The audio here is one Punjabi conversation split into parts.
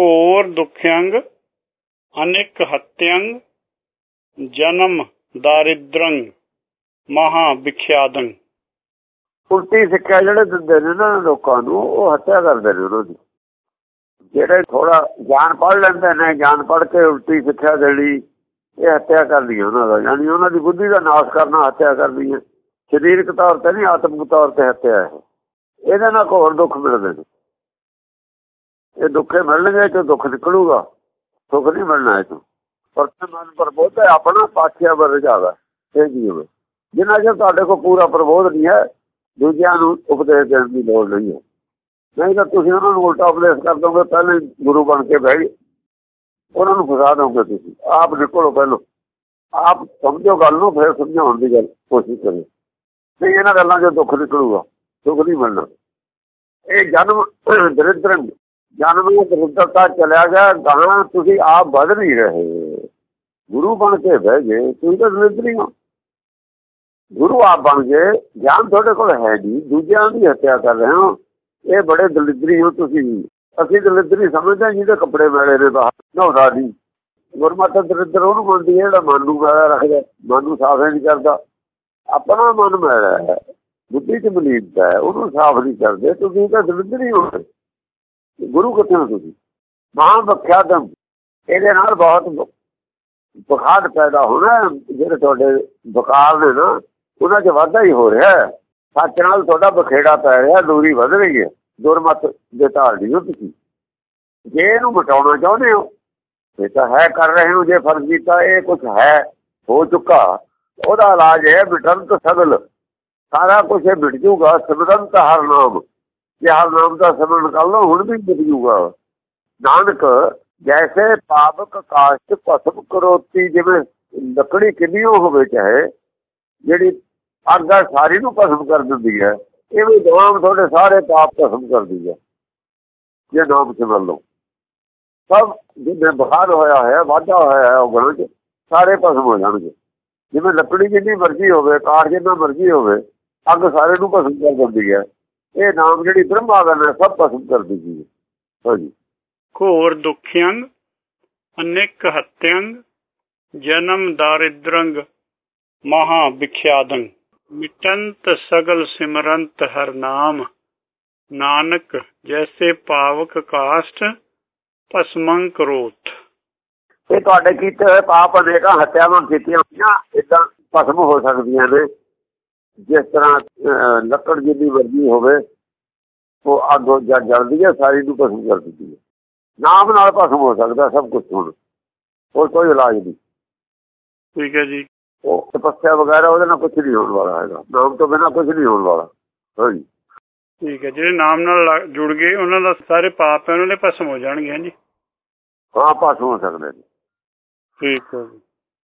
ਘੋਰ ਦੁਖਯੰਗ ਅਨਿਕ ਹਤਯੰਗ ਜਨਮ ਦਾਰਿਦ੍ਰੰ ਮਹਾ ਵਿਖਿਆਦੰ। ਉਲਟੀ ਸਿੱਖਿਆ ਜਿਹੜੇ ਦਿੰਦੇ ਨੇ ਨਾ ਲੋਕਾਂ ਨੂੰ, ਉਹ ਹੱਤਿਆ ਕਰਦੇ ਨੇ ਉਹਨਾਂ ਦੀ। ਜਿਹੜੇ ਥੋੜਾ ਗਿਆਨ ਪੜ੍ਹ ਲੈਂਦੇ ਨੇ, ਗਿਆਨ ਪੜ੍ਹ ਕੇ ਉਲਟੀ ਸਿੱਖਿਆ ਦੇਣੀ, ਇਹ ਹੱਤਿਆ ਕਰਨੀ ਹੈ ਉਹਨਾਂ ਦਾ। ਯਾਨੀ ਉਹਨਾਂ ਦੀ ਬੁੱਧੀ ਦਾ ਨਾਸ਼ ਕਰਨਾ ਹੱਤਿਆ ਕਰਨੀ ਹੈ। ਸਰੀਰਕ ਤੌਰ ਤੇ ਨਹੀਂ, ਆਤਮਿਕ ਤੌਰ ਤੇ ਹੱਤਿਆ ਹੈ। ਇਹਦੇ ਨਾਲ ਹੋਰ ਦੁੱਖ ਮਿਲਦੇ ਨੇ। ਇਹ ਦੁੱਖੇ ਮਿਲਣਗੇ ਤੇ ਦੁੱਖ ਨਿਕਲੂਗਾ, ਸੁੱਖ ਨਹੀਂ ਮਿਲਣਾ ਇਹ ਤੋਂ। ਮਨ ਪ੍ਰਬੋਧ ਹੈ ਆਪਣਾ, ਪਾਥੀਆਂ ਵਰ ਰਜਾਵਾ ਇਹ ਜੀਵ। ਜਿੰਨਾ ਚਿਰ ਤੁਹਾਡੇ ਕੋਲ ਪੂਰਾ ਪ੍ਰਬੋਧ ਨਹੀਂ ਹੈ, ਦੂਜਿਆਂ ਨੂੰ ਉਪਦੇਸ਼ ਦੇਣ ਦੀ ਲੋੜ ਨਹੀਂ ਹੈ। ਨਹੀਂ ਤਾਂ ਤੁਸੀਂ ਉਹਨਾਂ ਨੂੰ ਉਲਟਾ ਉਪਦੇਸ਼ ਕਰ ਦੋਗੇ, ਪਹਿਲੇ ਗੁਰੂ ਬਣ ਕੇ ਬਹਿ ਗਏ, ਉਹਨਾਂ ਨੂੰ ਫਸਾ ਦੋਗੇ ਤੁਸੀਂ। ਆਪ ਨਿਕਲੋ ਪਹਿਲੋਂ, ਆਪ ਸਮਝੋ ਗੱਲ ਨੂੰ, ਫਿਰ ਸਮਝਾਉਣ ਦੀ ਗੱਲ ਕੋਸ਼ਿਸ਼ ਕਰਿਓ। ਨਹੀਂ ਇਹਨਾਂ ਗੱਲਾਂ 'ਚੋਂ ਦੁੱਖ ਨਿਕਲੂਗਾ, ਸੁੱਖ ਨਹੀਂ ਮਿਲਣਾ। ਇਹ ਜਨਮ ਦਰਿਦ੍ਰੰ, ਜਨਮ ਦਰਿਦਰਤਾ ਚਲਿਆ ਗਿਆ ਗਾਹਾਂ। ਤੁਸੀਂ ਆਪ ਵੱਧ ਨਹੀਂ ਰਹੇ, ਗੁਰੂ ਬਣ ਕੇ ਬਹਿ ਗਏ, ਤੁਸੀਂ ਤਾਂ ਦਰਿਦਰੀ ਹੋ। ਗੁਰੂ ਆਪ ਬਣ ਗਏ, ਗਿਆਨ ਤੁਹਾਡੇ ਕੋਲ ਹੈ ਨਹੀਂ, ਦੂਜਿਆਂ ਦੀ ਹੱਤਿਆ ਕਰ ਰਹੇ ਹੋ। ਇਹ ਬੜੇ ਦਲਿਦਰੀ ਹੋ ਤੁਸੀਂ। ਅਸੀਂ ਦਲਿਦਰੀ ਸਮਝਦੇ ਹਾਂ ਜਿਹਦੇ ਕੱਪੜੇ ਮੈਲੇ ਨੇ ਬਾਹਰ ਨਹਾਉਂਦਾ ਨਹੀਂ। ਗੁਰਮਤਿ ਦਰਿਦਰ ਉਹਨੂੰ ਮੰਨਦੀ ਹੈ ਜਿਹੜਾ ਮਨ ਨੂੰ ਮੈਲਾ ਰੱਖਦਾ, ਮਨ ਨੂੰ ਸਾਫ਼ ਨਹੀਂ ਕਰਦਾ। ਆਪਣਾ ਮਨ ਮੈਲਾ ਹੈ, ਬੁੱਧੀ ਚ ਮਲੀਨਤਾ ਹੈ, ਉਹਨੂੰ ਸਾਫ਼ ਨਹੀਂ ਕਰਦੇ। ਤੁਸੀਂ ਤਾਂ ਦਲਿਦਰੀ ਹੋ। ਗੁਰੂ ਕਿੱਥੇ ਹੋ ਤੁਸੀਂ? ਮਹਾਂ ਵਿਖਿਆਤਮ। ਇਹਦੇ ਨਾਲ ਬਹੁਤ ਬੁਖਾਰ ਪੈਦਾ ਹੋਣਾ। ਜਿਹੜੇ ਤੁਹਾਡੇ ਬੁਖਾਰ ਨੇ ਨਾ, ਉਹਨਾਂ 'ਚ ਵਾਧਾ ਹੀ ਹੋ ਰਿਹਾ। ਸੱਚ ਨਾਲ ਤੁਹਾਡਾ ਬਖੇੜਾ ਪੈ ਰਿਹਾ, ਦੂਰੀ ਵੱਧ ਰਹੀ ਹੈ। ਦੁਰਮਤ ਦੇ ਧਾਰਨੀ ਹੋ ਤੁਸੀਂ। ਜੇ ਇਹਨੂੰ ਮਿਟਾਉਣਾ ਚਾਹੁੰਦੇ ਹੋ, ਇਹ ਤਾਂ ਹੈ ਕਰ ਰਹੇ ਹੋ। ਜੇ ਫਰਜ਼ ਕੀਤਾ ਇਹ ਕੁਛ ਹੈ, ਹੋ ਚੁੱਕਾ, ਉਹਦਾ ਇਲਾਜ ਹੈ ਮਿਟੰਤ ਸਗਲ। ਸਾਰਾ ਕੁਛ ਇਹ ਮਿਟ ਜੂਗਾ। ਸਿਮਰੰਤ ਹਰ ਨਾਮ, ਜੇ ਹਰ ਨਾਮ ਦਾ ਸਿਮਰਨ ਕਰ ਲਓ, ਹੁਣ ਵੀ ਮਿਟ ਜੂਗਾ। ਨਾਨਕ ਜੈਸੇ ਪਾਵਕ ਕਾਸ਼ਟ ਭਸਮ ਕਰੋਤੀ। ਜਿਵੇਂ ਲੱਕੜੀ ਕਿੰਨੀ ਹੋਵੇ, ਚਾਹੇ ਜਿਹੜੀ ਅੱਗ ਸਾਰੀ ਨੂੰ ਭਸਮ ਕਰ ਦਿੰਦੀ ਹੈ, ਇਹ ਵੀ ਨਾਮ ਤੁਹਾਡੇ ਸਾਰੇ ਪਾਪ ਭਸਮ ਕਰਦੀ ਹੈ। ਜੇ ਨਾਮ ਸਿਮਰ ਲਓ, ਸਭ ਜਿੰਨੇ ਬੁਖਾਰ ਹੋਇਆ ਹੈ, ਵਾਧਾ ਹੋਇਆ ਹੈ ਔਗਣਾਂ 'ਚ, ਸਾਰੇ ਭਸਮ ਹੋ ਜਾਣਗੇ। ਜਿਵੇਂ ਲੱਕੜੀ ਜਿੰਨੀ ਮਰਜ਼ੀ ਹੋਵੇ, ਕਾਠ ਜਿੰਨਾ ਮਰਜ਼ੀ ਹੋਵੇ, ਅੱਗ ਸਾਰੇ ਨੂੰ ਭਸਮ ਕਰ ਦਿੰਦੀ ਹੈ। ਇਹ ਨਾਮ ਜਿਹੜੀ ਬ੍ਰਹਮਾਗਨ ਹੈ, ਸਭ ਭਸਮ ਕਰ ਦਿੰਦੀ ਹੈ। ਹਾਂਜੀ। ਘੋਰ ਦੁਖਯੰਗ ਅਨਿਕ ਹਤਯੰਗ ਜਨਮ ਦਾਰਿਦ੍ਰੰ ਮਹਾ ਵਿਖਿਆਦੰ। ਮਿਟੰਤ ਸਗਲ ਸਿਮਰੰਤ ਹਰ ਨਾਮ। ਨਾਨਕ ਜੈਸੇ ਪਾਵਕ ਕਾਸ਼ਟ ਭਸਮੰ ਕਰੋਤ। ਇਹ ਤੁਹਾਡੇ ਕੀਤੇ ਹੋਏ ਪਾਪ ਅਨੇਕਾਂ ਹੱਤਿਆਵਾਂ ਕੀਤੀਆਂ ਹੋਈਆਂ ਏਦਾਂ ਭਸਮ ਹੋ ਸਕਦੀਆਂ ਨੇ। ਜਿਸ ਤਰ੍ਹਾਂ ਲੱਕੜ ਜਿੰਨੀ ਮਰਜ਼ੀ ਹੋਵੇ, ਉਹ ਅੱਗ ਜਦ ਜਲਦੀ ਹੈ, ਸਾਰੀ ਨੂੰ ਭਸਮ ਕਰ ਦਿੰਦੀ ਹੈ। ਨਾਮ ਨਾਲ ਭਸਮ ਹੋ ਸਕਦਾ ਸਭ ਕੁਛ। ਹੁਣ ਹੋਰ ਕੋਈ ਇਲਾਜ ਨਹੀਂ। ਠੀਕ ਹੈ ਜੀ। ਉਹ ਤਪੱਸਿਆ ਵਗੈਰਾ ਉਹਦੇ ਨਾਲ ਕੁਛ ਨਹੀਂ ਹੋਣ ਵਾਲਾ ਹੈਗਾ। ਨਾਮ ਤੋਂ ਬਿਨਾਂ ਕੁਛ ਨਹੀਂ ਹੋਣ ਵਾਲਾ। ਹਾਂਜੀ ਠੀਕ ਹੈ। ਜਿਹੜੇ ਨਾਮ ਨਾਲ ਜੁੜ ਗਏ, ਉਹਨਾਂ ਦਾ ਸਾਰੇ ਪਾਪ ਹੈ ਉਹਨਾਂ ਦੇ ਭਸਮ ਹੋ ਜਾਣਗੇ। ਹਾਂਜੀ ਹਾਂ, ਭਸਮ ਹੋ ਸਕਦੇ ਨੇ। ਠੀਕ ਹੈ ਜੀ।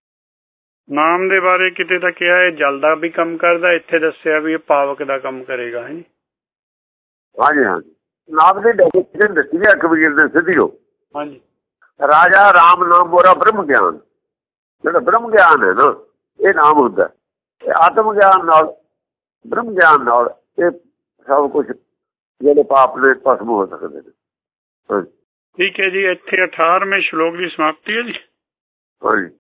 ਨਾਮ ਦੇ ਬਾਰੇ ਕਿਤੇ ਤਾਂ ਕਿਹਾ ਇਹ ਜਲ ਦਾ ਵੀ ਕੰਮ ਕਰਦਾ, ਇੱਥੇ ਦੱਸਿਆ ਵੀ ਇਹ ਪਾਵਕ ਦਾ ਕੰਮ ਕਰੇਗਾ। ਹਾਂਜੀ ਹਾਂਜੀ ਹਾਂਜੀ। ਨਾਮ ਦੀ ਡੈਫੀਨੇਸ਼ਨ ਦੱਸੀ ਹੈ ਕਬੀਰ ਦੇ ਸਿੱਧੀਓ। ਹਾਂਜੀ। ਰਾਜਾ ਰਾਮ ਨਾਮ ਮੋਰਾ ਬ੍ਰਹਮ ਗਿਆਨ। ਜਿਹੜਾ ਬ੍ਰਹਮ ਗਿਆਨ ਹੈ ਨਾ, ਇਹ ਨਾਮ ਹੁੰਦਾ। ਇਹ ਆਤਮ ਗਿਆਨ ਨਾਲ, ਬ੍ਰਹਮ ਗਿਆਨ ਨਾਲ ਇਹ ਸਭ ਕੁਛ ਜਿਹੜੇ ਪਾਪ ਨੇ ਭਸਮ ਹੋ ਸਕਦੇ ਨੇ। ਠੀਕ ਹੈ ਜੀ। ਇੱਥੇ 18ਵੇਂ ਸ਼ਲੋਕ ਦੀ ਸਮਾਪਤੀ ਹੈ ਜੀ। ਹਾਂਜੀ।